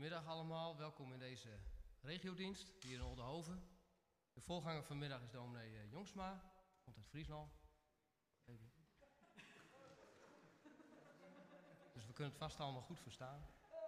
Goedemiddag allemaal, welkom in deze regiodienst hier in Oldenhoven. De voorganger vanmiddag is dominee Jongsma, komt uit Friesland. Dus we kunnen het vast allemaal goed verstaan.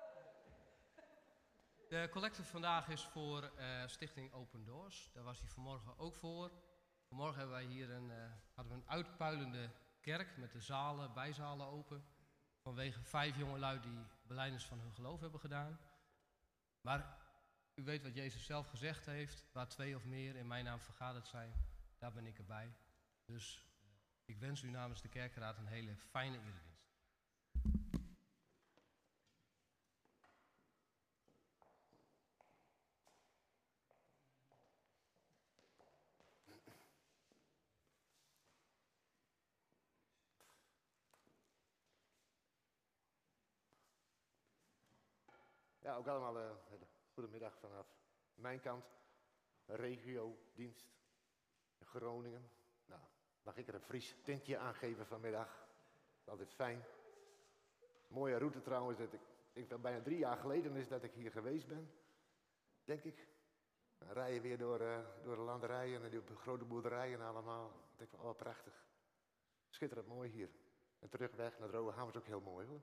De collecte vandaag is voor Stichting Open Doors. Daar was hij vanmorgen ook voor. Vanmorgen hebben wij hier hadden we een uitpuilende kerk met de zalen, bijzalen open. Vanwege 5 jongelui die belijdenis van hun geloof hebben gedaan. Maar u weet wat Jezus zelf gezegd heeft. Waar 2 of meer in mijn naam vergaderd zijn, daar ben ik erbij. Dus ik wens u namens de kerkenraad een hele fijne eredienst. Ja, ook allemaal goedemiddag vanaf mijn kant. Regiodienst in Groningen. Nou, mag ik er een Fries tintje aan geven vanmiddag? Altijd fijn. Mooie route trouwens. Ik denk dat bijna 3 jaar geleden is dat ik hier geweest ben. Denk ik. Dan rij je weer door de landerijen en de grote boerderijen allemaal. Ik denk van, oh prachtig. Schitterend mooi hier. En terugweg naar Drogenham is ook heel mooi hoor.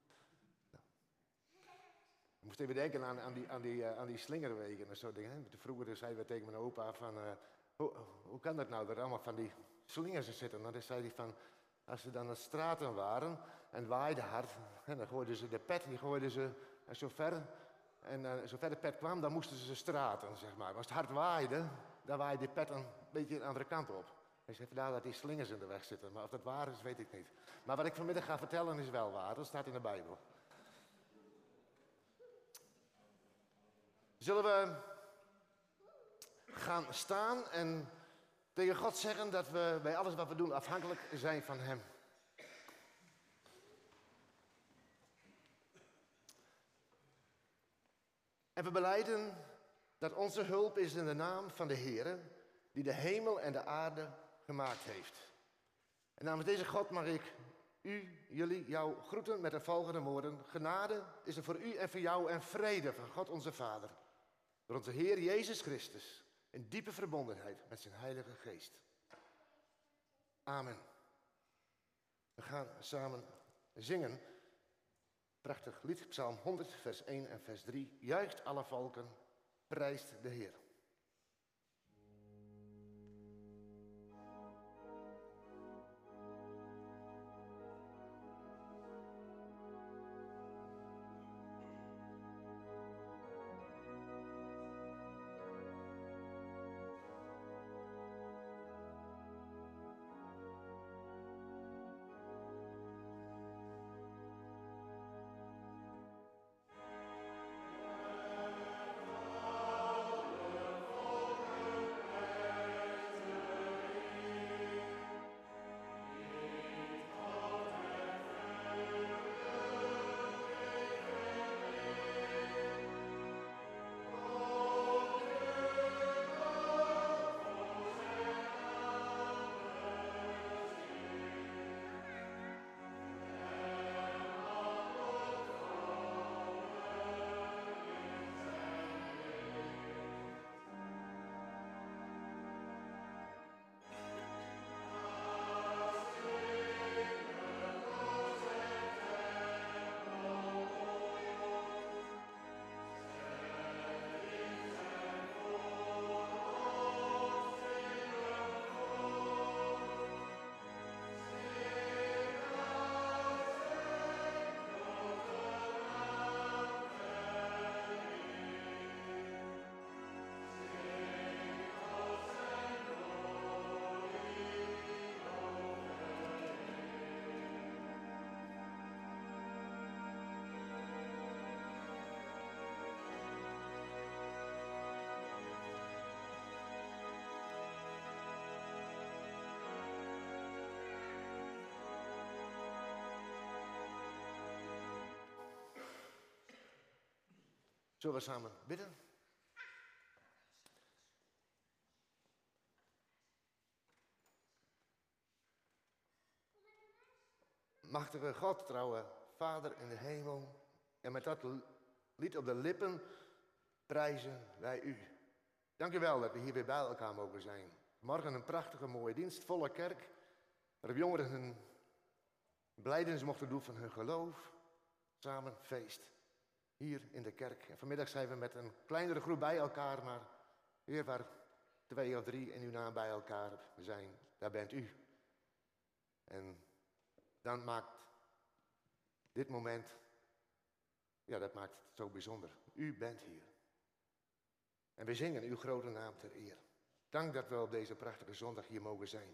Ik moest even denken aan die slingerwegen en zo dingen. Vroeger zeiden we tegen mijn opa van, hoe kan dat nou, dat er allemaal van die slingers zitten? Dan zei hij van, als ze dan aan straten waren en waaide hard, dan gooiden ze de pet, en zo ver de pet kwam, dan moesten ze straten, zeg maar. Als het hard waaide, dan waaide de pet een beetje de andere kant op. Hij zei vandaar dat die slingers in de weg zitten, maar of dat waar is, weet ik niet. Maar wat ik vanmiddag ga vertellen is wel waar, dat staat in de Bijbel. Zullen we gaan staan en tegen God zeggen dat we bij alles wat we doen afhankelijk zijn van Hem. En we belijden dat onze hulp is in de naam van de Heere, die de hemel en de aarde gemaakt heeft. En namens deze God mag ik jou groeten met de volgende woorden. Genade is er voor u en voor jou en vrede van God onze Vader. Door onze Heer Jezus Christus in diepe verbondenheid met zijn Heilige Geest. Amen. We gaan samen zingen. Prachtig lied, Psalm 100, vers 1 en vers 3. Juicht alle volken, prijst de Heer. Zullen we samen bidden? Machtige God, trouwe Vader in de hemel, en met dat lied op de lippen, prijzen wij u. Dank u wel dat we hier weer bij elkaar mogen zijn. Morgen een prachtige mooie dienst, volle kerk, waarop jongeren hun belijdenis mochten doen van hun geloof. Samen feest, hier in de kerk. En vanmiddag zijn we met een kleinere groep bij elkaar, maar weer waar 2 of 3 in uw naam bij elkaar zijn, daar bent u. En dan maakt dit moment, ja, dat maakt het zo bijzonder. U bent hier. En we zingen uw grote naam ter eer. Dank dat we op deze prachtige zondag hier mogen zijn.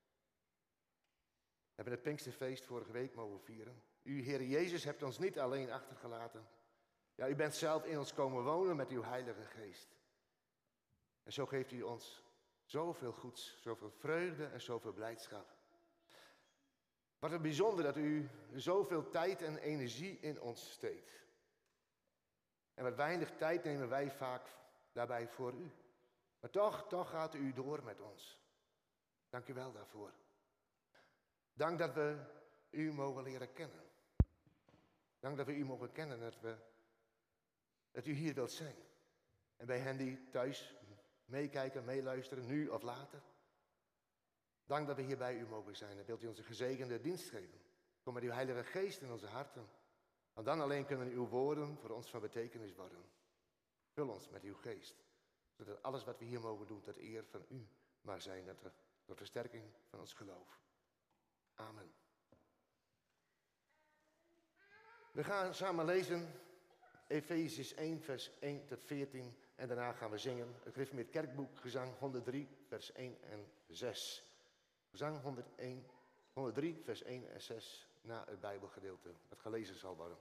We hebben het Pinksterfeest vorige week mogen vieren. U, Heer Jezus, hebt ons niet alleen achtergelaten. Ja, u bent zelf in ons komen wonen met uw Heilige Geest. En zo geeft u ons zoveel goeds, zoveel vreugde en zoveel blijdschap. Wat een bijzonder dat u zoveel tijd en energie in ons steekt. En wat weinig tijd nemen wij vaak daarbij voor u. Maar toch gaat u door met ons. Dank u wel daarvoor. Dank dat we u mogen leren kennen. Dank dat we u mogen kennen, dat u hier wilt zijn. En bij hen die thuis meekijken, meeluisteren, nu of later. Dank dat we hier bij u mogen zijn. En wilt u ons een gezegende dienst geven. Kom met uw Heilige Geest in onze harten. Want dan alleen kunnen uw woorden voor ons van betekenis worden. Vul ons met uw geest. Zodat alles wat we hier mogen doen tot eer van u maar zijn. Dat tot versterking van ons geloof. Amen. We gaan samen lezen Efesiërs 1 vers 1 tot 14. En daarna gaan we zingen het gereformeerd kerkboek gezang 103 vers 1 en 6. Gezang 103 vers 1 en 6 na het Bijbelgedeelte dat gelezen zal worden.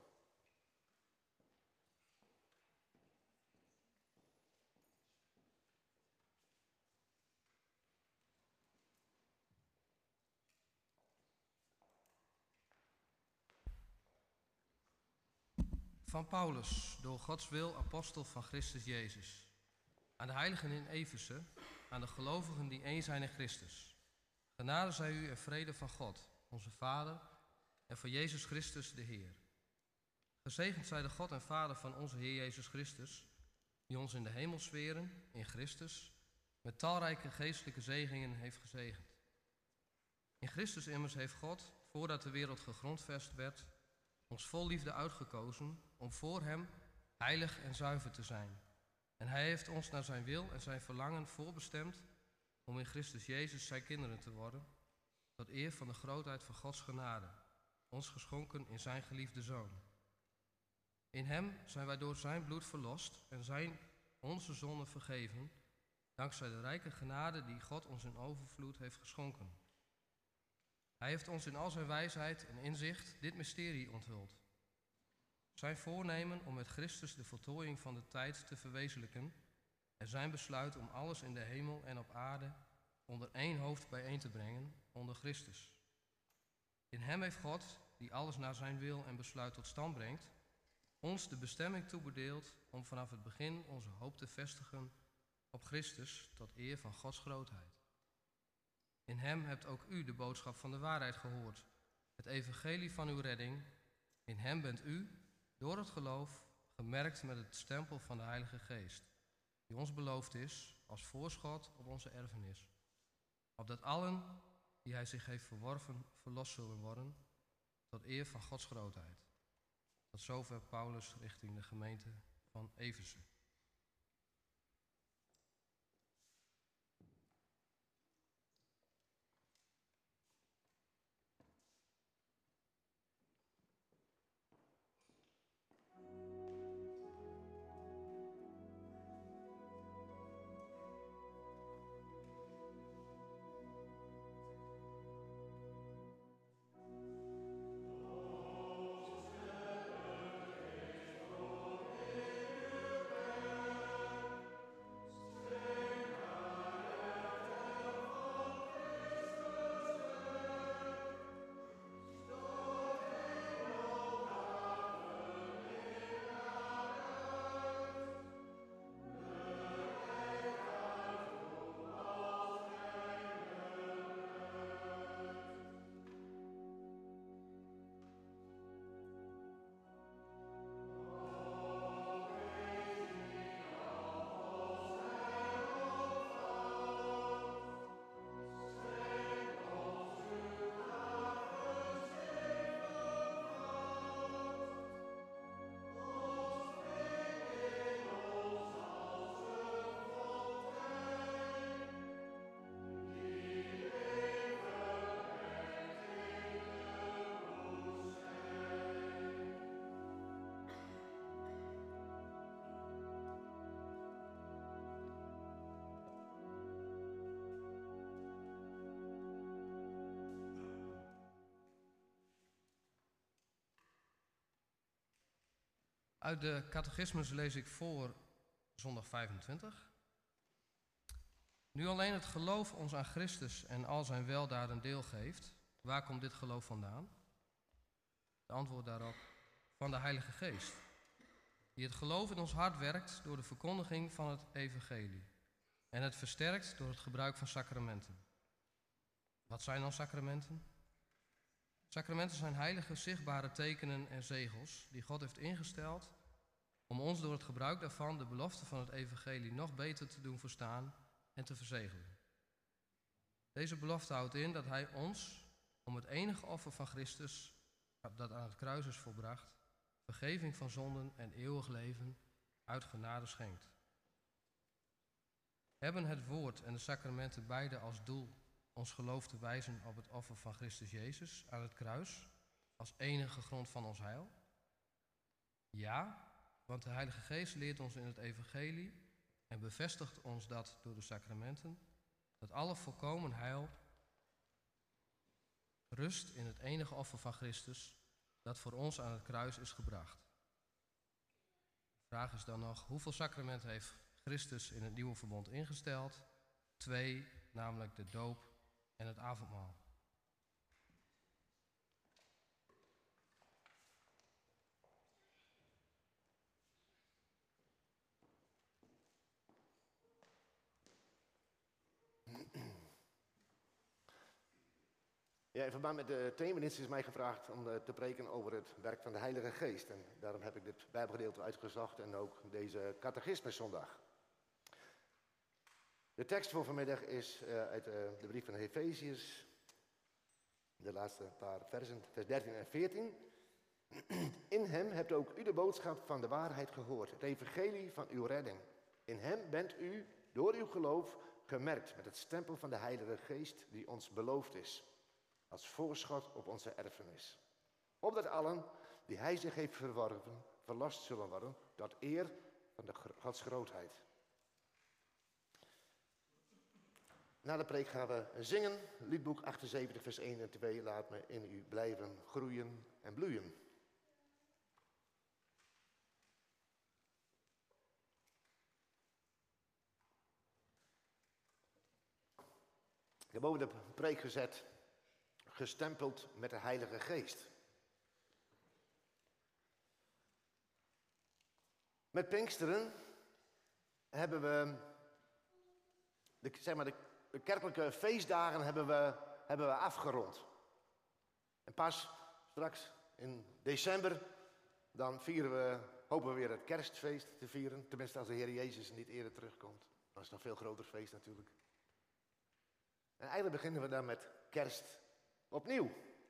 Van Paulus, door Gods wil, apostel van Christus Jezus. Aan de heiligen in Efeze, aan de gelovigen die één zijn in Christus. Genade zij u en vrede van God, onze Vader, en van Jezus Christus de Heer. Gezegend zij de God en Vader van onze Heer Jezus Christus, die ons in de hemelsferen, in Christus, met talrijke geestelijke zegeningen heeft gezegend. In Christus immers heeft God, voordat de wereld gegrondvest werd, ons vol liefde uitgekozen om voor hem heilig en zuiver te zijn. En hij heeft ons naar zijn wil en zijn verlangen voorbestemd om in Christus Jezus zijn kinderen te worden, tot eer van de grootheid van Gods genade, ons geschonken in zijn geliefde Zoon. In hem zijn wij door zijn bloed verlost en zijn onze zonden vergeven, dankzij de rijke genade die God ons in overvloed heeft geschonken. Hij heeft ons in al zijn wijsheid en inzicht dit mysterie onthuld. Zijn voornemen om met Christus de voltooiing van de tijd te verwezenlijken en zijn besluit om alles in de hemel en op aarde onder één hoofd bijeen te brengen, onder Christus. In hem heeft God, die alles naar zijn wil en besluit tot stand brengt, ons de bestemming toebedeeld om vanaf het begin onze hoop te vestigen op Christus tot eer van Gods grootheid. In hem hebt ook u de boodschap van de waarheid gehoord, het evangelie van uw redding. In hem bent u, door het geloof, gemerkt met het stempel van de Heilige Geest, die ons beloofd is als voorschot op onze erfenis. Opdat allen die hij zich heeft verworven, verlost zullen worden, tot eer van Gods grootheid. Tot zover Paulus richting de gemeente van Efeze. Uit de catechismus lees ik voor zondag 25. Nu alleen het geloof ons aan Christus en al zijn weldaden deel geeft, waar komt dit geloof vandaan? De antwoord daarop, van de Heilige Geest, die het geloof in ons hart werkt door de verkondiging van het evangelie en het versterkt door het gebruik van sacramenten. Wat zijn dan sacramenten? Sacramenten zijn heilige, zichtbare tekenen en zegels die God heeft ingesteld om ons door het gebruik daarvan de belofte van het evangelie nog beter te doen verstaan en te verzegelen. Deze belofte houdt in dat Hij ons, om het enige offer van Christus dat aan het kruis is volbracht, vergeving van zonden en eeuwig leven uit genade schenkt. Hebben het woord en de sacramenten beide als doel ons geloof te wijzen op het offer van Christus Jezus aan het kruis als enige grond van ons heil? Ja, want de Heilige Geest leert ons in het evangelie en bevestigt ons dat door de sacramenten, dat alle volkomen heil rust in het enige offer van Christus dat voor ons aan het kruis is gebracht. De vraag is dan nog, hoeveel sacramenten heeft Christus in het nieuwe verbond ingesteld? 2, namelijk de doop en het avondmaal. Ja, in verband met de themadienst is mij gevraagd om te preken over het werk van de Heilige Geest. En daarom heb ik dit Bijbelgedeelte uitgezocht en ook deze catechismuszondag. De tekst voor vanmiddag is uit de brief van de Efeziërs, de laatste paar versen, vers 13 en 14. In hem hebt ook u de boodschap van de waarheid gehoord, het evangelie van uw redding. In hem bent u door uw geloof gemerkt met het stempel van de Heilige Geest die ons beloofd is, als voorschot op onze erfenis. Opdat allen die hij zich heeft verworven, verlost zullen worden tot eer van de Gods grootheid. Na de preek gaan we zingen, liedboek 78 vers 1 en 2, laat me in u blijven groeien en bloeien. Ik heb boven de preek gezet, gestempeld met de Heilige Geest. Met Pinksteren hebben we de kerkelijke feestdagen hebben we afgerond. En pas straks in december, dan hopen we weer het kerstfeest te vieren. Tenminste als de Heer Jezus niet eerder terugkomt. Dan is het een veel groter feest natuurlijk. En eigenlijk beginnen we dan met kerst opnieuw.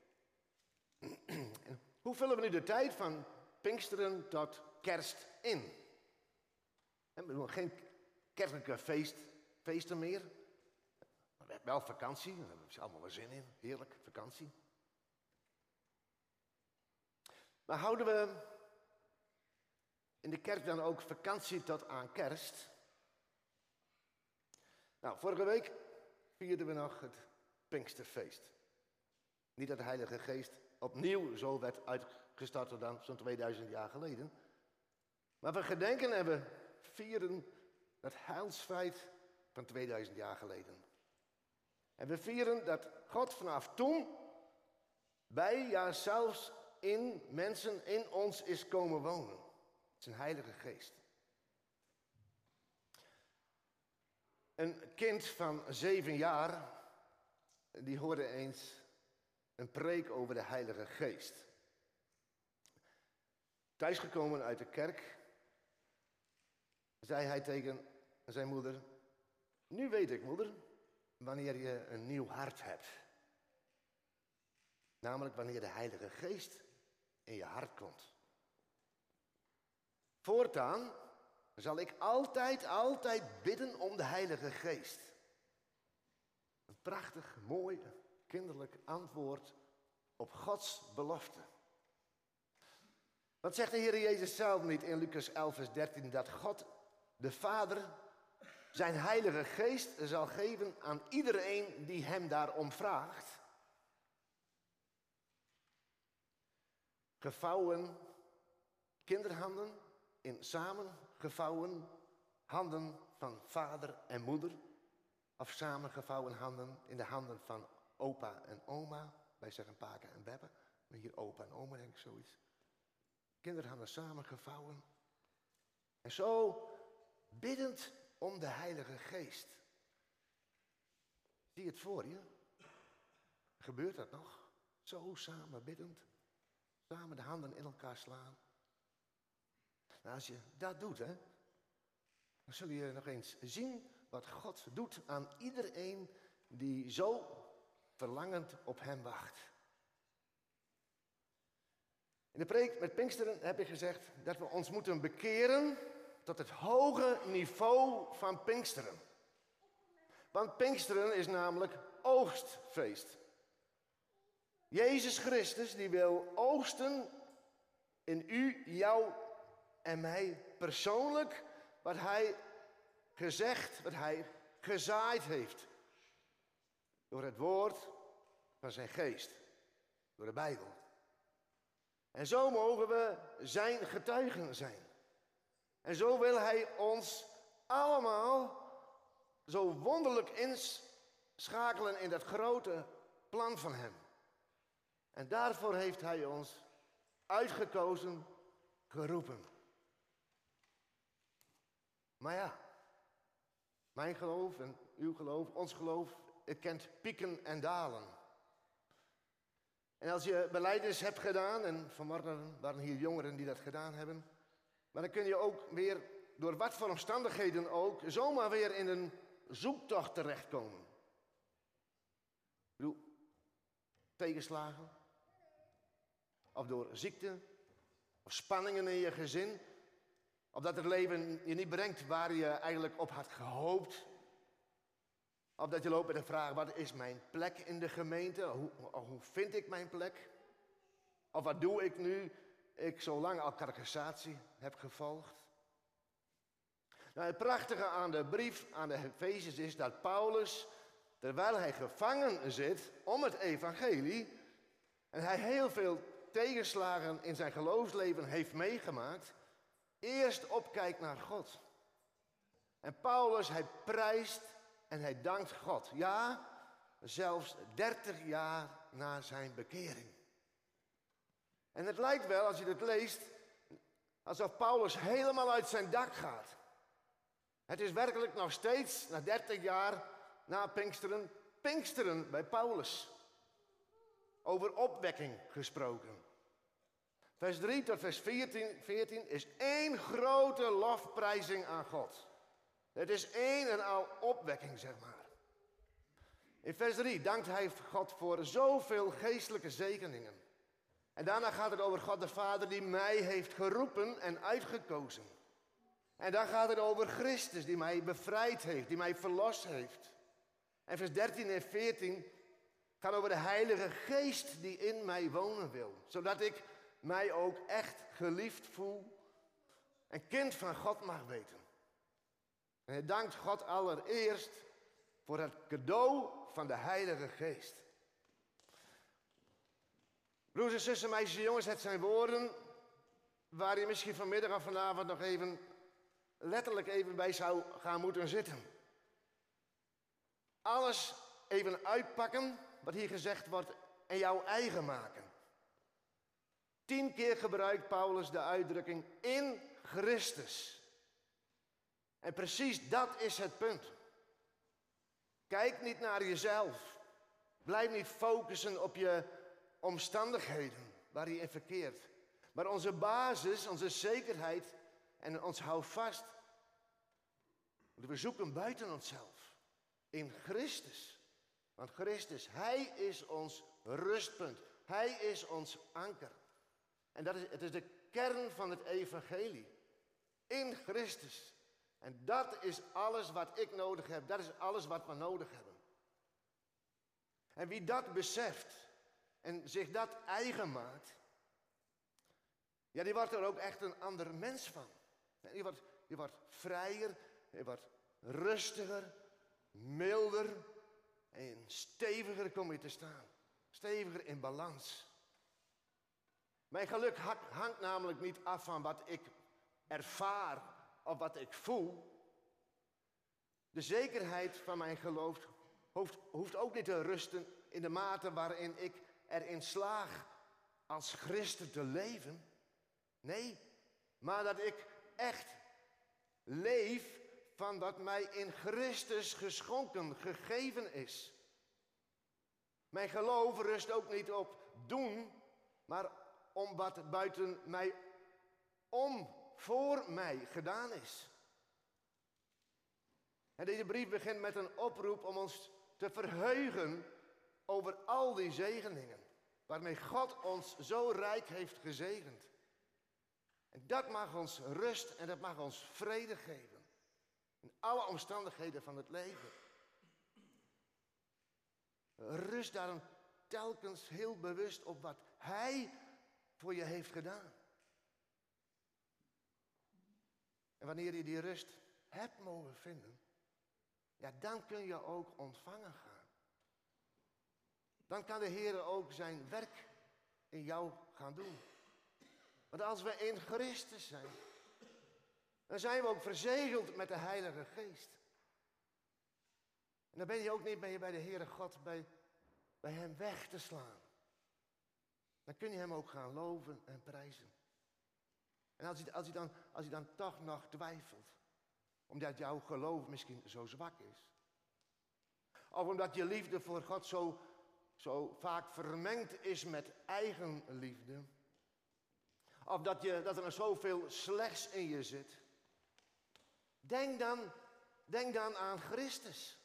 En hoe vullen we nu de tijd van Pinksteren tot kerst in? We doen geen kerkelijke feesten meer. Maar we hebben wel vakantie, daar hebben we allemaal wel zin in. Heerlijk, vakantie. Maar houden we in de kerk dan ook vakantie tot aan kerst? Nou, vorige week vierden we nog het Pinksterfeest. Niet dat de Heilige Geest opnieuw zo werd uitgestart dan zo'n 2000 jaar geleden. Maar we gedenken en we vieren het heilsfeit van 2000 jaar geleden. En we vieren dat God vanaf toen bij, ja zelfs in mensen, in ons is komen wonen. Zijn Heilige Geest. Een kind van 7 jaar, die hoorde eens een preek over de Heilige Geest. Thuisgekomen uit de kerk, zei hij tegen zijn moeder: nu weet ik, moeder, wanneer je een nieuw hart hebt. Namelijk wanneer de Heilige Geest in je hart komt. Voortaan zal ik altijd bidden om de Heilige Geest. Een prachtig, mooi, kinderlijk antwoord op Gods belofte. Wat zegt de Heer Jezus zelf niet in Lucas 11 vers 13, dat God, de Vader, zijn Heilige Geest zal geven aan iedereen die hem daarom vraagt? Gevouwen kinderhanden in samengevouwen handen van vader en moeder. Of samengevouwen handen in de handen van opa en oma. Wij zeggen papa en bebbe, maar hier opa en oma denk ik zoiets. Kinderhanden samengevouwen. En zo biddend om de Heilige Geest. Zie je het voor je? Gebeurt dat nog? Zo samen biddend. Samen de handen in elkaar slaan. Nou, als je dat doet, hè, dan zul je nog eens zien wat God doet aan iedereen die zo verlangend op hem wacht. In de preek met Pinksteren heb ik gezegd dat we ons moeten bekeren tot het hoge niveau van Pinksteren. Want Pinksteren is namelijk oogstfeest. Jezus Christus die wil oogsten in u, jou en mij persoonlijk wat hij gezegd, wat hij gezaaid heeft. Door het woord van zijn geest, door de Bijbel. En zo mogen we zijn getuigen zijn. En zo wil hij ons allemaal zo wonderlijk inschakelen in dat grote plan van hem. En daarvoor heeft hij ons uitgekozen, geroepen. Maar ja, mijn geloof en uw geloof, ons geloof, het kent pieken en dalen. En als je belijdenis hebt gedaan, en vanmorgen waren hier jongeren die dat gedaan hebben, maar dan kun je ook weer, door wat voor omstandigheden ook, zomaar weer in een zoektocht terechtkomen. Ik bedoel, tegenslagen, of door ziekte, of spanningen in je gezin, of dat het leven je niet brengt waar je eigenlijk op had gehoopt. Of dat je loopt met de vraag, wat is mijn plek in de gemeente? Hoe vind ik mijn plek? Of wat doe ik nu ik zo lang al catechisatie heb gevolgd? Nou, het prachtige aan de brief aan de Efeziërs is dat Paulus, terwijl hij gevangen zit om het evangelie, en hij heel veel tegenslagen in zijn geloofsleven heeft meegemaakt, eerst opkijkt naar God. En Paulus, hij prijst en hij dankt God. Ja, zelfs 30 jaar na zijn bekering. En het lijkt wel, als je dit leest, alsof Paulus helemaal uit zijn dak gaat. Het is werkelijk nog steeds, na 30 jaar na Pinksteren, Pinksteren bij Paulus. Over opwekking gesproken. Vers 3 tot vers 14 is één grote lofprijzing aan God. Het is één en al opwekking, zeg maar. In vers 3 dankt hij God voor zoveel geestelijke zegeningen. En daarna gaat het over God de Vader die mij heeft geroepen en uitgekozen. En dan gaat het over Christus die mij bevrijd heeft, die mij verlost heeft. En vers 13 en 14 gaat over de Heilige Geest die in mij wonen wil. Zodat ik mij ook echt geliefd voel en kind van God mag weten. En hij dankt God allereerst voor het cadeau van de Heilige Geest. Broers en zussen, meisjes en jongens, het zijn woorden waar je misschien vanmiddag of vanavond nog even letterlijk even bij zou gaan moeten zitten. Alles even uitpakken wat hier gezegd wordt en jouw eigen maken. 10 keer gebruikt Paulus de uitdrukking in Christus. En precies dat is het punt. Kijk niet naar jezelf. Blijf niet focussen op je omstandigheden waar je in verkeert. Maar onze basis, onze zekerheid en ons houvast, we zoeken buiten onszelf. In Christus. Want Christus, Hij is ons rustpunt. Hij is ons anker. En het is de kern van het evangelie. In Christus. En dat is alles wat ik nodig heb. Dat is alles wat we nodig hebben. En wie dat beseft en zich dat eigen maakt, ja, die wordt er ook echt een ander mens van. Je wordt vrijer, je wordt rustiger, milder en steviger kom je te staan. Steviger in balans. Mijn geluk hangt namelijk niet af van wat ik ervaar of wat ik voel. De zekerheid van mijn geloof hoeft ook niet te rusten in de mate waarin ik erin slaag als christen te leven. Nee, maar dat ik echt leef van wat mij in Christus geschonken, gegeven is. Mijn geloof rust ook niet op doen, maar om wat buiten mij voor mij gedaan is. En deze brief begint met een oproep om ons te verheugen over al die zegeningen, waarmee God ons zo rijk heeft gezegend. En dat mag ons rust en dat mag ons vrede geven. In alle omstandigheden van het leven. Rust daarom telkens heel bewust op wat Hij voor je heeft gedaan. En wanneer je die rust hebt mogen vinden, ja, dan kun je ook ontvangen gaan. Dan kan de Heer ook zijn werk in jou gaan doen. Want als we in Christus zijn, dan zijn we ook verzegeld met de Heilige Geest. En dan ben je ook niet bij de Heere God bij Hem weg te slaan. Dan kun je Hem ook gaan loven en prijzen. En als je dan toch nog twijfelt, omdat jouw geloof misschien zo zwak is. Of omdat je liefde voor God zo vaak vermengd is met eigen liefde. Of dat er zoveel slechts in je zit. Denk dan aan Christus.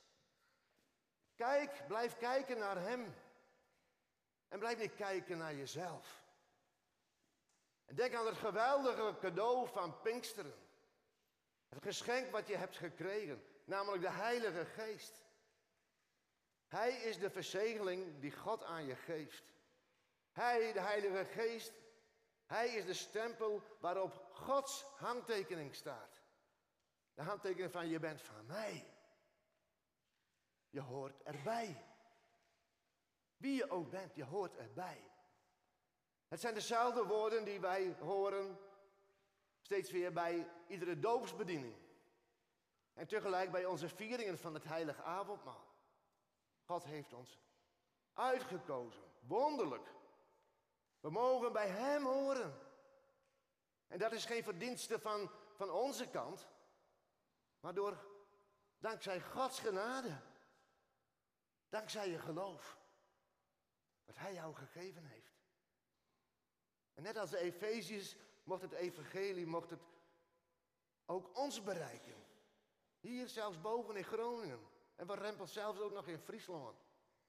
Blijf kijken naar Hem. En blijf niet kijken naar jezelf. En denk aan het geweldige cadeau van Pinksteren. Het geschenk wat je hebt gekregen, namelijk de Heilige Geest. Hij is de verzegeling die God aan je geeft. Hij, de Heilige Geest, Hij is de stempel waarop Gods handtekening staat. De handtekening van je bent van mij. Je hoort erbij. Wie je ook bent, je hoort erbij. Het zijn dezelfde woorden die wij horen steeds weer bij iedere doopsbediening. En tegelijk bij onze vieringen van het heilige avondmaal. God heeft ons uitgekozen, wonderlijk. We mogen bij Hem horen. En dat is geen verdienste van onze kant, maar dankzij Gods genade. Dankzij je geloof. Wat Hij jou gegeven heeft. En net als de Efeziërs mocht het evangelie ook ons bereiken. Hier zelfs boven in Groningen. En we rempel zelfs ook nog in Friesland.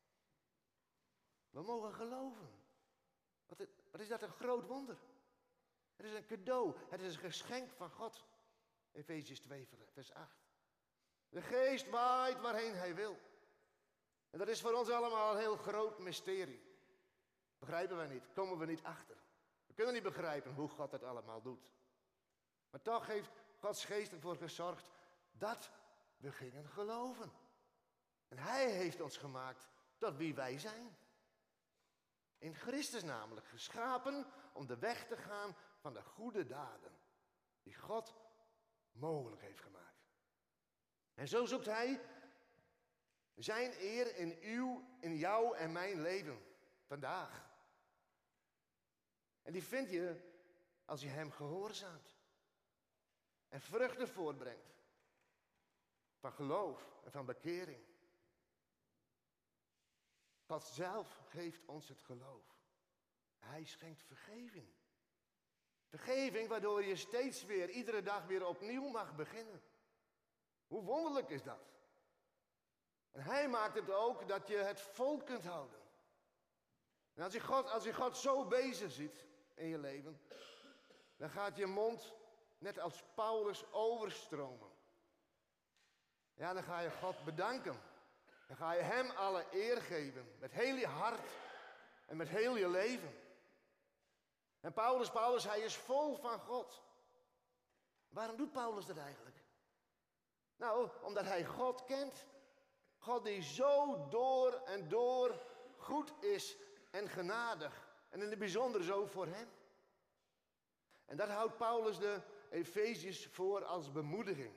We mogen geloven. Wat is dat een groot wonder. Het is een cadeau. Het is een geschenk van God. Efeziërs 2 vers 8. De geest waait waarheen Hij wil. En dat is voor ons allemaal een heel groot mysterie. Begrijpen wij niet, komen we niet achter. We kunnen niet begrijpen hoe God dat allemaal doet. Maar toch heeft Gods geest ervoor gezorgd dat we gingen geloven. En Hij heeft ons gemaakt tot wie wij zijn. In Christus namelijk, geschapen om de weg te gaan van de goede daden. Die God mogelijk heeft gemaakt. En zo zoekt Hij zijn eer in jou en mijn leven. Vandaag. En die vind je als je Hem gehoorzaamt. En vruchten voortbrengt. Van geloof en van bekering. God zelf geeft ons het geloof. Hij schenkt vergeving. Vergeving waardoor je steeds weer, iedere dag weer opnieuw mag beginnen. Hoe wonderlijk is dat? En Hij maakt het ook dat je het vol kunt houden. En als je God zo bezig ziet in je leven, dan gaat je mond, net als Paulus, overstromen. Ja, dan ga je God bedanken. Dan ga je Hem alle eer geven, met heel je hart en met heel je leven. En Paulus, hij is vol van God. Waarom doet Paulus dat eigenlijk? Nou, omdat hij God kent. God die zo door en door goed is en genadig. En in het bijzonder zo voor hem. En dat houdt Paulus de Efeziërs voor als bemoediging.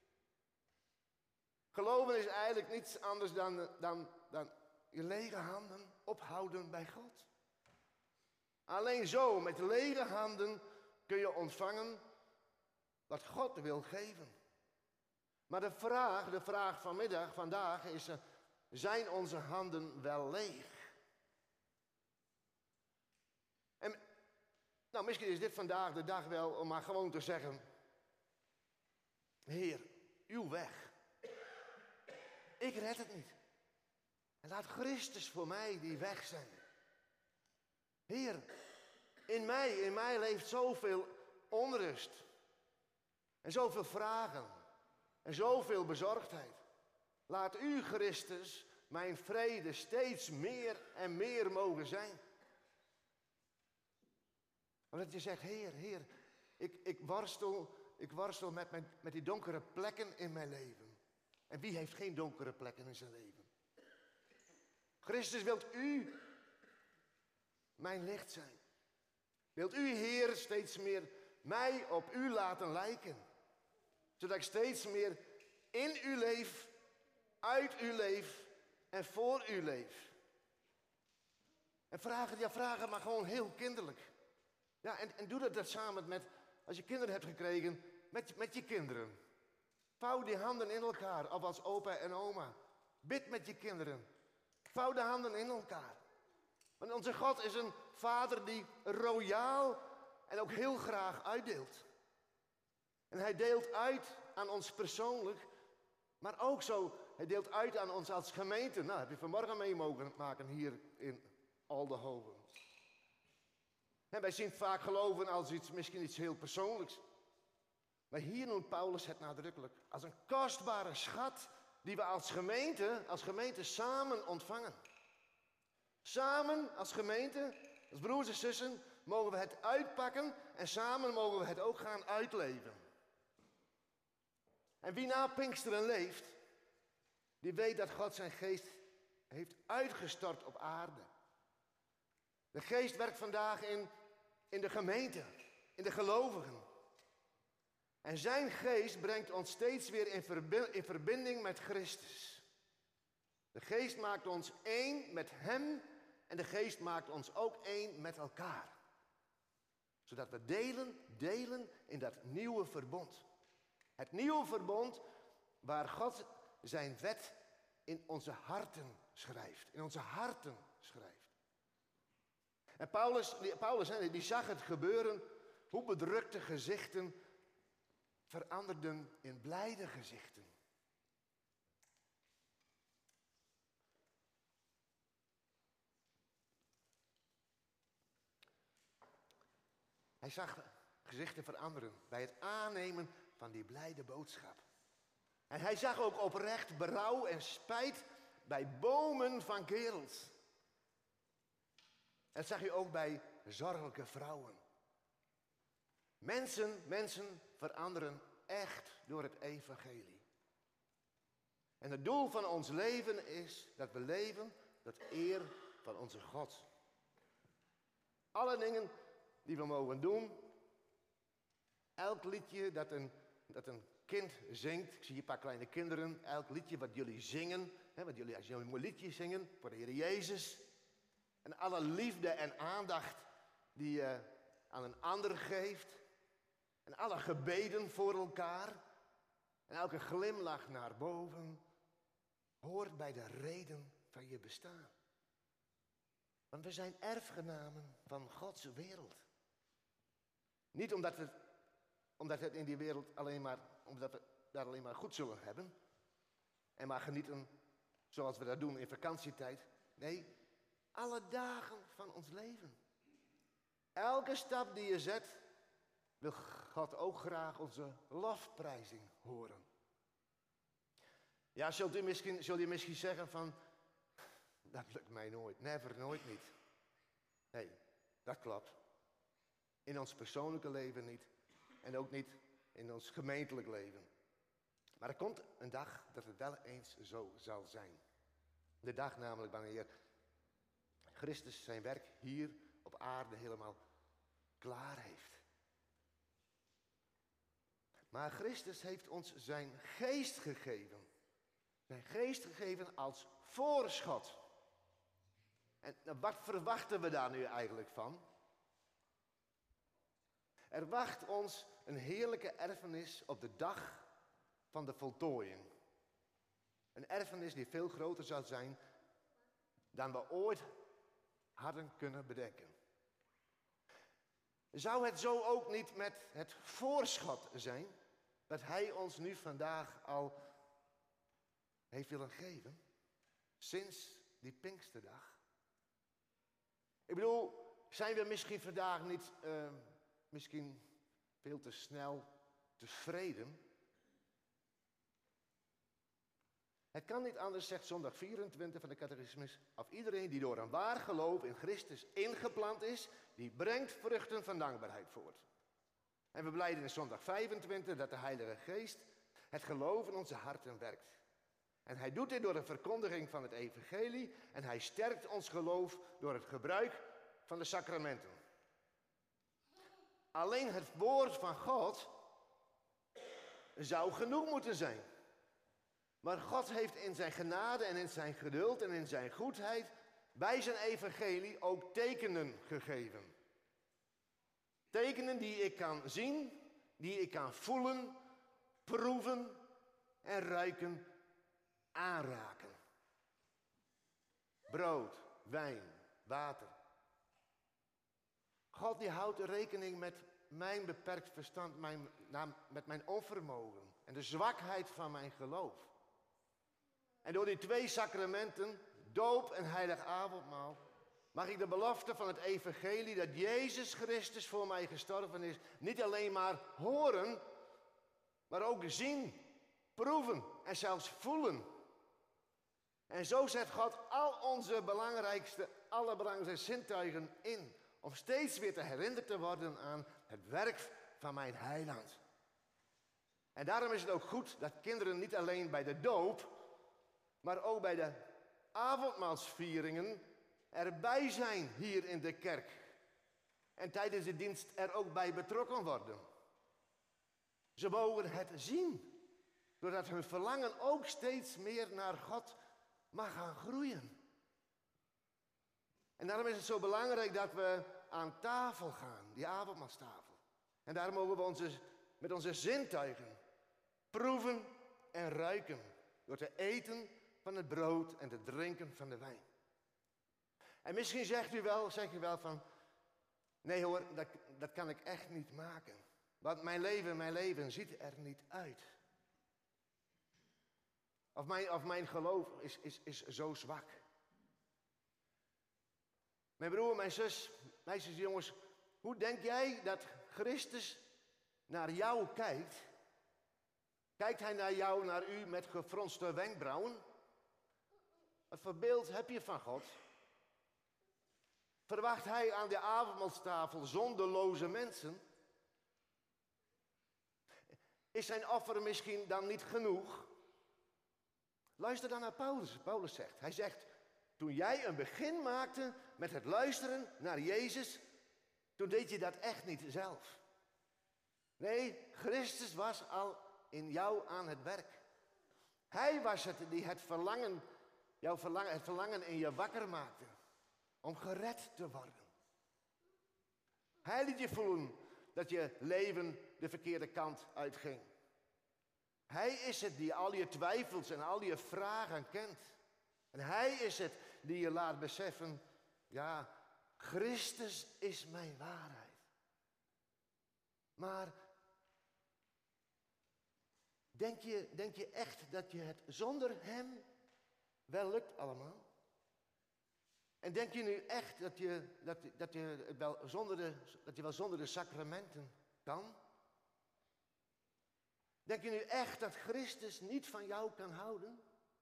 Geloven is eigenlijk niets anders dan je lege handen ophouden bij God. Alleen zo, met lege handen, kun je ontvangen wat God wil geven. Maar de vraag vandaag is, zijn onze handen wel leeg? En nou, misschien is dit vandaag de dag wel om maar gewoon te zeggen, Heer, uw weg. Ik red het niet. En laat Christus voor mij die weg zijn. Heer, in mij leeft zoveel onrust. En zoveel vragen. En zoveel bezorgdheid. Laat u, Christus, mijn vrede steeds meer en meer mogen zijn. Omdat je zegt, Heer, ik worstel met die donkere plekken in mijn leven. En wie heeft geen donkere plekken in zijn leven? Christus, wilt u mijn licht zijn? Wilt u, Heer, steeds meer mij op u laten lijken? Zodat ik steeds meer in u leef, uit u leef en voor u leef. En vragen maar gewoon heel kinderlijk. Ja, en doe dat samen met, als je kinderen hebt gekregen, met je kinderen. Vouw die handen in elkaar, of als opa en oma. Bid met je kinderen. Vouw de handen in elkaar. Want onze God is een vader die royaal en ook heel graag uitdeelt. En hij deelt uit aan ons persoonlijk, maar ook zo, hij deelt uit aan ons als gemeente. Nou, heb je vanmorgen mee mogen maken hier in Aldenhoven. En wij zien vaak geloven als misschien iets heel persoonlijks. Maar hier noemt Paulus het nadrukkelijk als een kostbare schat die we als gemeente samen ontvangen. Samen als gemeente, als broers en zussen, mogen we het uitpakken en samen mogen we het ook gaan uitleven. En wie na Pinksteren leeft, die weet dat God zijn geest heeft uitgestort op aarde. De geest werkt vandaag in de gemeente, in de gelovigen. En zijn geest brengt ons steeds weer in verbinding met Christus. De geest maakt ons één met hem en de geest maakt ons ook één met elkaar. Zodat we delen in dat nieuwe verbond. Het nieuwe verbond waar God zijn wet in onze harten schrijft. In onze harten schrijft. En Paulus die zag het gebeuren, hoe bedrukte gezichten veranderden in blijde gezichten. Hij zag gezichten veranderen bij het aannemen van die blijde boodschap. En hij zag ook oprecht berouw en spijt bij bomen van kerels. En dat zag je ook bij zorgelijke vrouwen. Mensen veranderen echt door het evangelie. En het doel van ons leven is dat we leven tot eer van onze God. Alle dingen die we mogen doen. Elk liedje dat een kind zingt. Ik zie hier een paar kleine kinderen. Elk liedje wat jullie zingen. Als jullie een mooi liedje zingen voor de Heer Jezus. En alle liefde en aandacht die je aan een ander geeft. En alle gebeden voor elkaar. En elke glimlach naar boven. Hoort bij de reden van je bestaan. Want we zijn erfgenamen van Gods wereld. Niet omdat we in die wereld omdat we daar alleen maar goed zullen hebben. En maar genieten zoals we dat doen in vakantietijd. Nee, alle dagen van ons leven. Elke stap die je zet, wil God ook graag onze lofprijzing horen. Ja, zult u misschien zeggen van, dat lukt mij nooit, nooit niet. Nee, dat klopt. In ons persoonlijke leven niet. En ook niet in ons gemeentelijk leven. Maar er komt een dag dat het wel eens zo zal zijn. De dag namelijk wanneer Christus zijn werk hier op aarde helemaal klaar heeft. Maar Christus heeft ons zijn geest gegeven. Zijn geest gegeven als voorschot. En wat verwachten we daar nu eigenlijk van? Er wacht ons een heerlijke erfenis op de dag van de voltooiing. Een erfenis die veel groter zal zijn dan we ooit hadden kunnen bedenken. Zou het zo ook niet met het voorschot zijn dat hij ons nu vandaag al heeft willen geven? Sinds die Pinksterdag. Ik bedoel, zijn we misschien vandaag niet misschien veel te snel tevreden? Het kan niet anders, zegt zondag 24 van de catechismus, of iedereen die door een waar geloof in Christus ingeplant is, die brengt vruchten van dankbaarheid voort. En we blijden in zondag 25 dat de Heilige Geest het geloof in onze harten werkt. En hij doet dit door de verkondiging van het evangelie en hij sterkt ons geloof door het gebruik van de sacramenten. Alleen het woord van God zou genoeg moeten zijn. Maar God heeft in zijn genade en in zijn geduld en in zijn goedheid bij zijn evangelie ook tekenen gegeven. Tekenen die ik kan zien, die ik kan voelen, proeven en ruiken, aanraken. Brood, wijn, water. God die houdt rekening met mijn beperkt verstand, met mijn onvermogen en de zwakheid van mijn geloof. En door die twee sacramenten, doop en heilig avondmaal, mag ik de belofte van het evangelie dat Jezus Christus voor mij gestorven is, niet alleen maar horen, maar ook zien, proeven en zelfs voelen. En zo zet God al onze allerbelangrijkste zintuigen in, om steeds weer te herinnerd te worden aan het werk van mijn heiland. En daarom is het ook goed dat kinderen niet alleen bij de doop, maar ook bij de avondmaalsvieringen erbij zijn hier in de kerk. En tijdens de dienst er ook bij betrokken worden. Ze mogen het zien, doordat hun verlangen ook steeds meer naar God mag gaan groeien. En daarom is het zo belangrijk dat we aan tafel gaan, die avondmaalstafel. En daar mogen we met onze zintuigen proeven en ruiken, door te eten van het brood en te drinken van de wijn. En misschien zeg je wel van, nee hoor, dat kan ik echt niet maken. Want mijn leven ziet er niet uit. Of mijn geloof is zo zwak. Mijn broer, mijn zus, meisjes en jongens, hoe denk jij dat Christus naar jou kijkt? Kijkt hij naar u met gefronste wenkbrauwen? Wat voor beeld heb je van God? Verwacht hij aan de avondmaalstafel zonderloze mensen? Is zijn offer misschien dan niet genoeg? Luister dan naar Paulus. Paulus zegt, hij zegt, toen jij een begin maakte met het luisteren naar Jezus, toen deed je dat echt niet zelf. Nee, Christus was al in jou aan het werk. Hij was het die het verlangen in je wakker maakte. Om gered te worden. Hij liet je voelen dat je leven de verkeerde kant uitging. Hij is het die al je twijfels en al je vragen kent. En hij is het die je laat beseffen, ja, Christus is mijn waarheid. Maar denk je echt dat je het zonder hem wel lukt allemaal? En denk je nu echt dat je wel zonder de sacramenten kan? Denk je nu echt dat Christus niet van jou kan houden?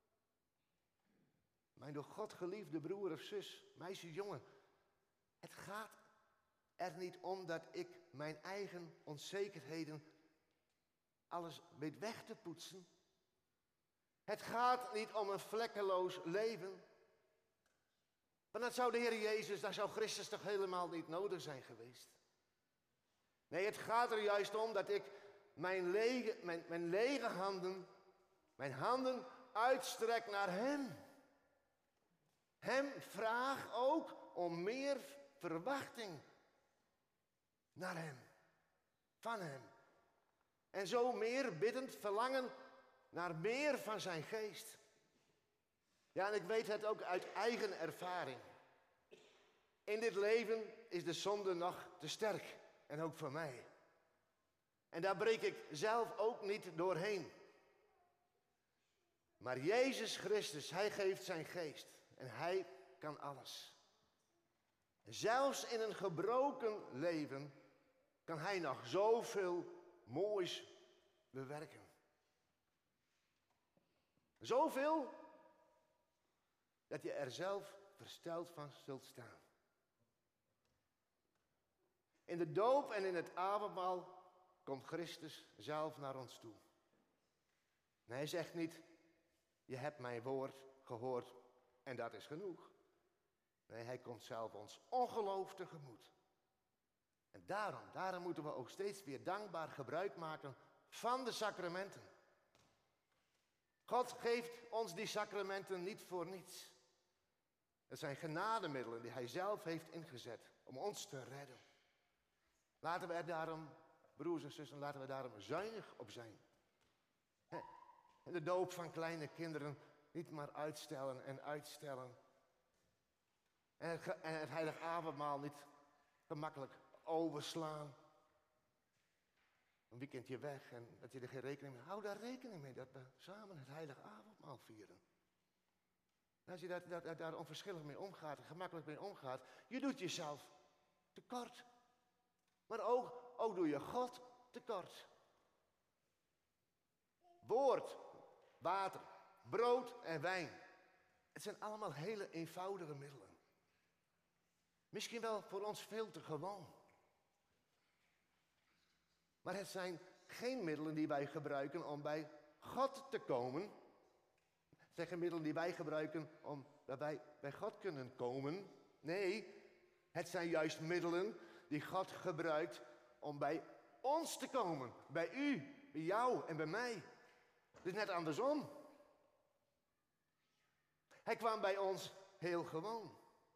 Mijn door God geliefde broer of zus, meisje, jongen. Het gaat er niet om dat ik mijn eigen onzekerheden alles weet weg te poetsen. Het gaat niet om een vlekkeloos leven. Want dat zou de Heer Jezus, daar zou Christus toch helemaal niet nodig zijn geweest. Nee, het gaat er juist om dat ik mijn lege handen, mijn handen uitstrek naar hem. Hem vraag ook om meer verwachting naar hem, van hem. En zo meer biddend verlangen naar meer van zijn geest. Ja, en ik weet het ook uit eigen ervaring. In dit leven is de zonde nog te sterk. En ook voor mij. En daar breek ik zelf ook niet doorheen. Maar Jezus Christus, hij geeft zijn geest. En hij kan alles. Zelfs in een gebroken leven kan hij nog zoveel moois bewerken. Zoveel dat je er zelf versteld van zult staan. In de doop en in het avondmaal komt Christus zelf naar ons toe. En hij zegt niet, je hebt mijn woord gehoord en dat is genoeg. Nee, hij komt zelf ons ongeloof tegemoet. En daarom moeten we ook steeds weer dankbaar gebruik maken van de sacramenten. God geeft ons die sacramenten niet voor niets. Het zijn genademiddelen die hij zelf heeft ingezet om ons te redden. Laten we er daarom, broers en zussen, laten we daarom zuinig op zijn. En de doop van kleine kinderen niet maar uitstellen en uitstellen. En het heilige avondmaal niet gemakkelijk overslaan. Een weekendje weg en dat je er geen rekening mee houdt. Hou daar rekening mee dat we samen het heilige avondmaal vieren. En als je daar onverschillig mee omgaat en gemakkelijk mee omgaat, je doet jezelf tekort. Maar ook doe je God tekort. Woord, water, brood en wijn. Het zijn allemaal hele eenvoudige middelen. Misschien wel voor ons veel te gewoon. Maar het zijn geen middelen die wij gebruiken om bij God te komen. Het zijn geen middelen die wij gebruiken omdat wij bij God kunnen komen. Nee, het zijn juist middelen die God gebruikt om bij ons te komen. Bij u, bij jou en bij mij. Dus net andersom. Hij kwam bij ons heel gewoon.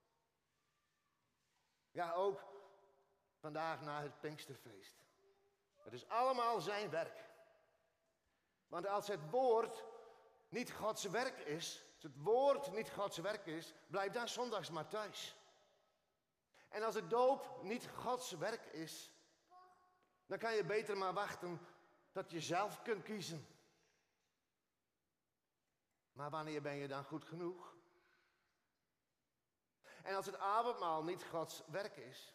Ja, ook vandaag na het Pinksterfeest. Het is allemaal zijn werk. Want als het woord niet Gods werk is, als het woord niet Gods werk is, blijf dan zondags maar thuis. En als de doop niet Gods werk is, dan kan je beter maar wachten tot je zelf kunt kiezen. Maar wanneer ben je dan goed genoeg? En als het avondmaal niet Gods werk is,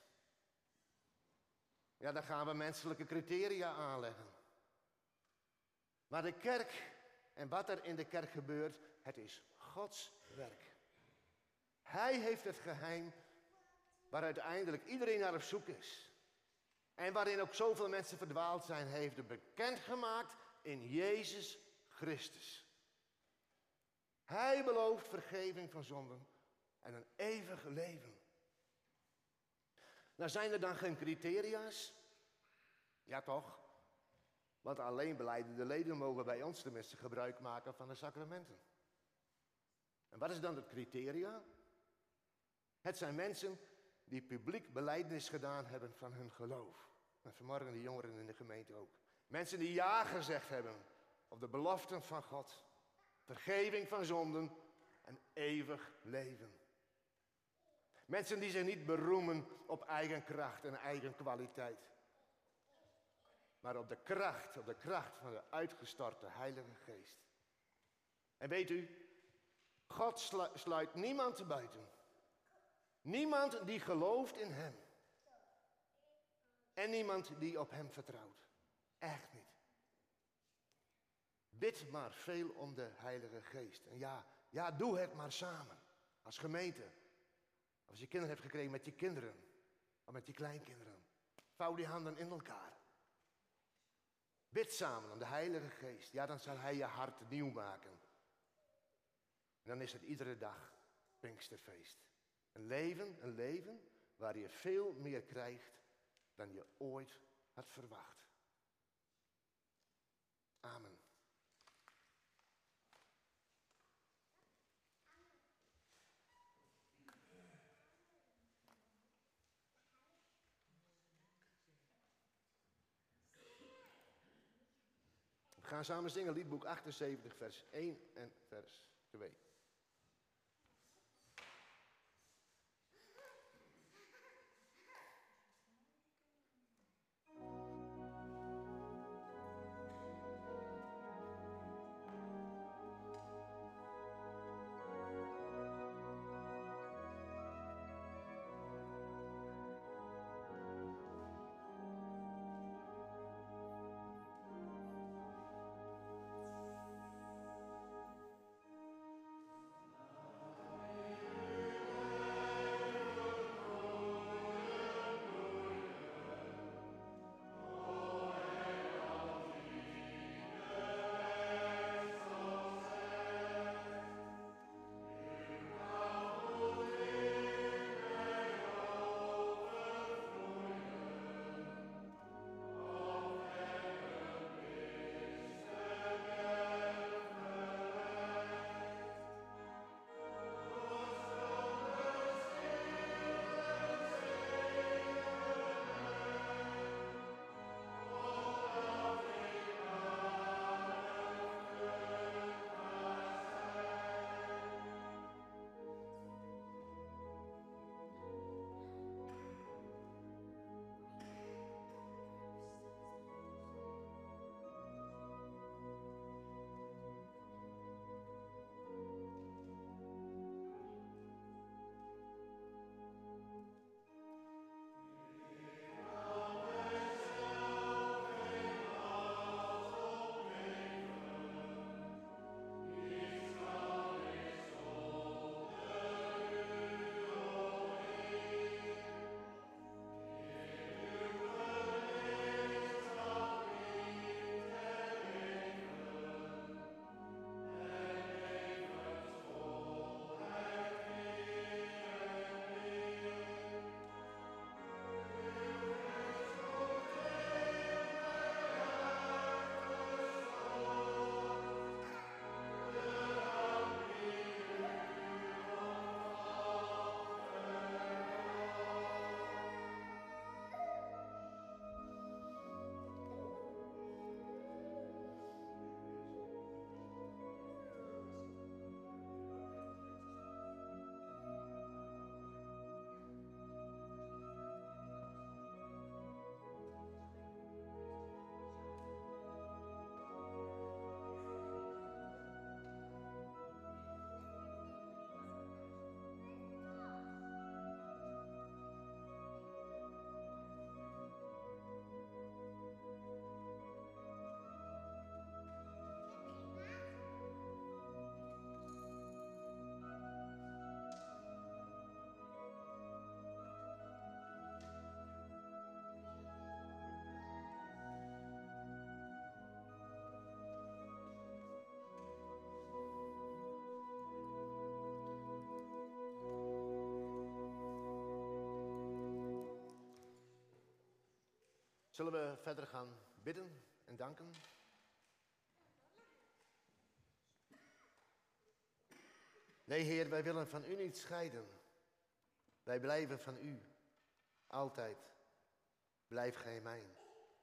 ja, dan gaan we menselijke criteria aanleggen. Maar de kerk en wat er in de kerk gebeurt, het is Gods werk. Hij heeft het geheim waar uiteindelijk iedereen naar op zoek is. En waarin ook zoveel mensen verdwaald zijn, hij heeft het bekendgemaakt in Jezus Christus. Hij belooft vergeving van zonden en een eeuwig leven. Nou, zijn er dan geen criteria's? Ja toch? Want alleen belijdende leden mogen bij ons tenminste gebruik maken van de sacramenten. En wat is dan het criteria? Het zijn mensen die publiek belijdenis gedaan hebben van hun geloof. En vanmorgen de jongeren in de gemeente ook. Mensen die ja gezegd hebben op de beloften van God. Vergeving van zonden en eeuwig leven. Mensen die zich niet beroemen op eigen kracht en eigen kwaliteit. Maar op de kracht van de uitgestorte Heilige Geest. En weet u, God sluit niemand buiten. Niemand die gelooft in hem. En niemand die op hem vertrouwt. Echt niet. Bid maar veel om de Heilige Geest. En ja, doe het maar samen. Als gemeente. Als je kinderen hebt gekregen met je kinderen. Of met je kleinkinderen. Vouw die handen in elkaar. Bid samen om de Heilige Geest. Ja, dan zal hij je hart nieuw maken. En dan is het iedere dag Pinksterfeest. Een leven waar je veel meer krijgt dan je ooit had verwacht. gaan samen zingen liedboek 78, vers 1 en vers 2. Zullen we verder gaan bidden en danken? Nee, Heer, wij willen van u niet scheiden. Wij blijven van u. Altijd. Blijf gij mijn.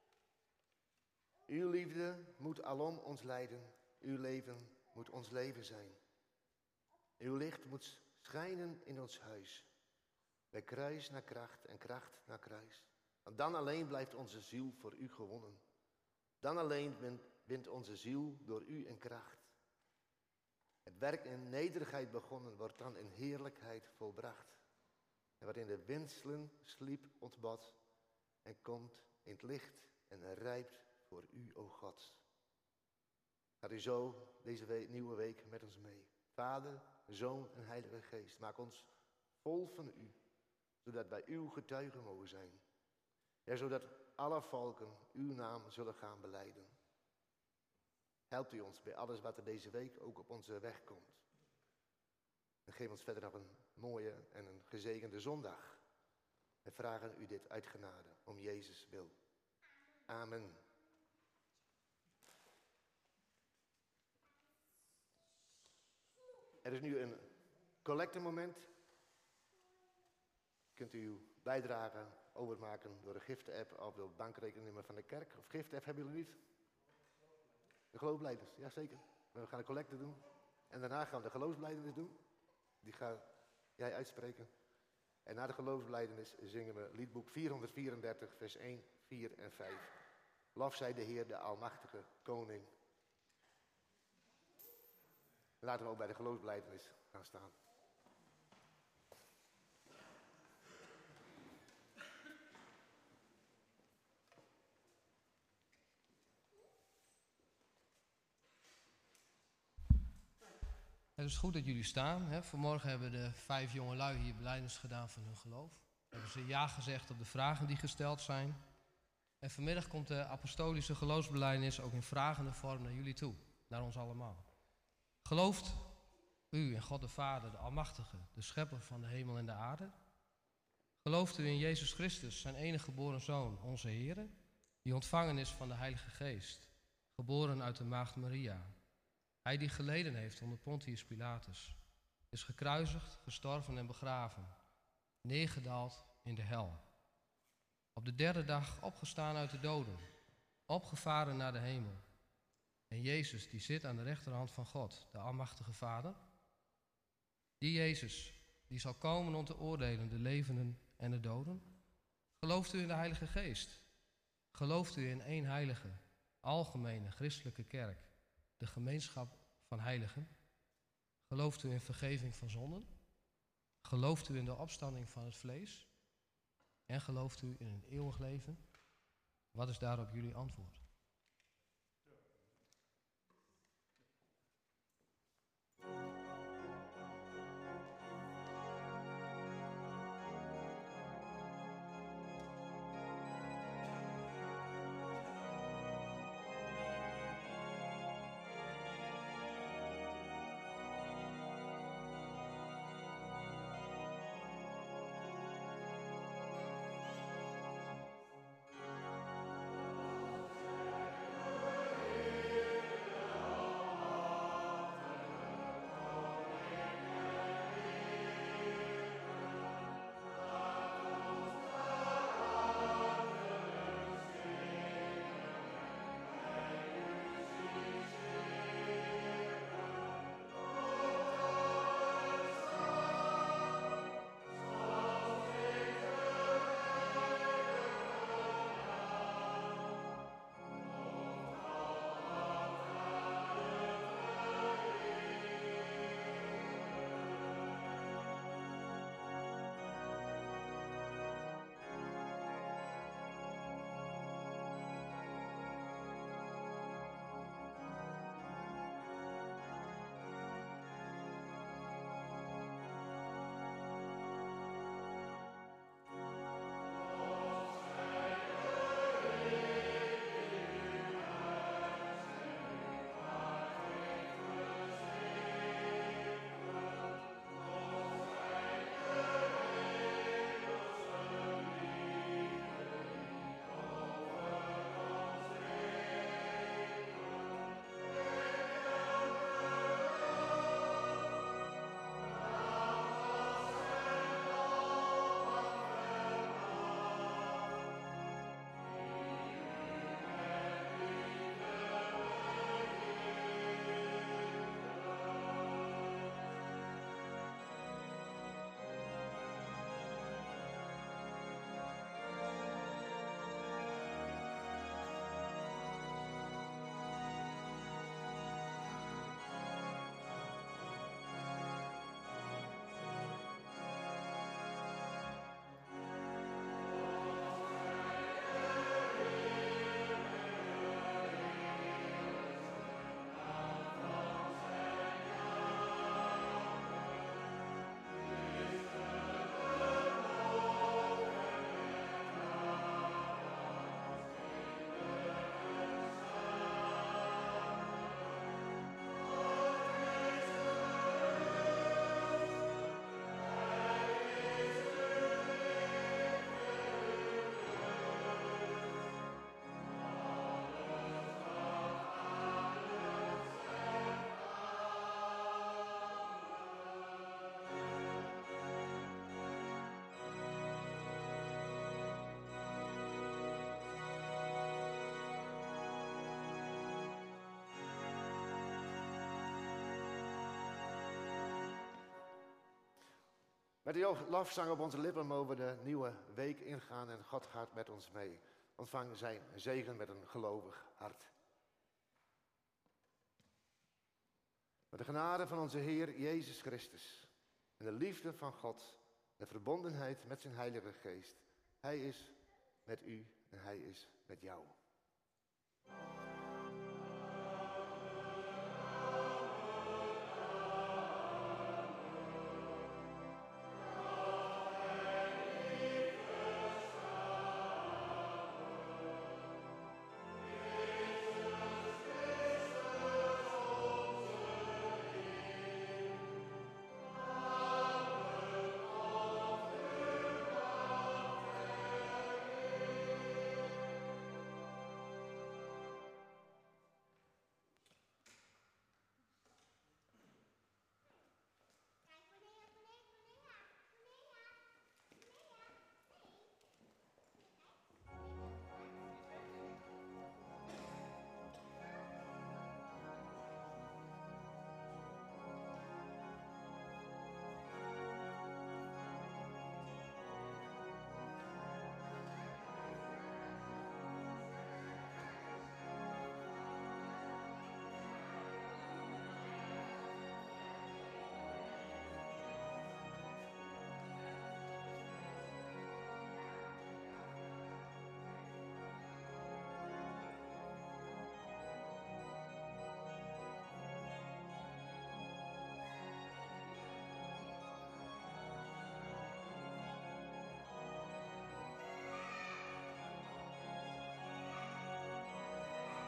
Uw liefde moet alom ons leiden. Uw leven moet ons leven zijn. Uw licht moet schijnen in ons huis. Bij kruis naar kracht en kracht naar kruis. Want dan alleen blijft onze ziel voor u gewonnen. Dan alleen wint onze ziel door u in kracht. Het werk in nederigheid begonnen wordt dan in heerlijkheid volbracht. En wat in de windselen sliep ontbad en komt in het licht en rijpt voor u, o God. Gaat u zo deze nieuwe week met ons mee. Vader, Zoon en Heilige Geest, maak ons vol van u, zodat wij uw getuigen mogen zijn. Ja, zodat alle volken uw naam zullen gaan belijden. Helpt u ons bij alles wat er deze week ook op onze weg komt. En geef ons verder nog een mooie en een gezegende zondag. We vragen u dit uit genade, om Jezus wil. Amen. Er is nu een collectemoment. Kunt u uw bijdrage overmaken door de gifte-app of door het bankrekeningnummer van de kerk. Of gifte-app hebben jullie niet? De geloofsbelijdenis, ja zeker. We gaan een collecte doen. En daarna gaan we de geloofsbelijdenis doen. Die ga jij uitspreken. En na de geloofsbelijdenis zingen we liedboek 434, vers 1, 4 en 5. Lof zij de Heer, de Almachtige Koning. Laten we ook bij de geloofsbelijdenis gaan staan. Het is goed dat jullie staan. Hè. Vanmorgen hebben de 5 jongelui hier belijdenis gedaan van hun geloof. Hebben ze ja gezegd op de vragen die gesteld zijn. En vanmiddag komt de apostolische geloofsbelijdenis ook in vragende vorm naar jullie toe. Naar ons allemaal. Gelooft u in God de Vader, de Almachtige, de Schepper van de hemel en de aarde? Gelooft u in Jezus Christus, zijn enige geboren Zoon, onze Heer, die ontvangen is van de Heilige Geest, geboren uit de maagd Maria? Hij die geleden heeft onder Pontius Pilatus, is gekruisigd, gestorven en begraven, neergedaald in de hel. Op de 3e dag opgestaan uit de doden, opgevaren naar de hemel. En Jezus die zit aan de rechterhand van God, de Almachtige Vader. Die Jezus, die zal komen om te oordelen de levenden en de doden. Gelooft u in de Heilige Geest? Gelooft u in één heilige, algemene christelijke kerk, de gemeenschap van heiligen? Gelooft u in vergeving van zonden? Gelooft u in de opstanding van het vlees? En gelooft u in een eeuwig leven? Wat is daarop jullie antwoord? Met die lofzang op onze lippen mogen we de nieuwe week ingaan en God gaat met ons mee. Ontvang zijn zegen met een gelovig hart. Met de genade van onze Heer Jezus Christus en de liefde van God, de verbondenheid met zijn Heilige Geest. Hij is met u en hij is met jou.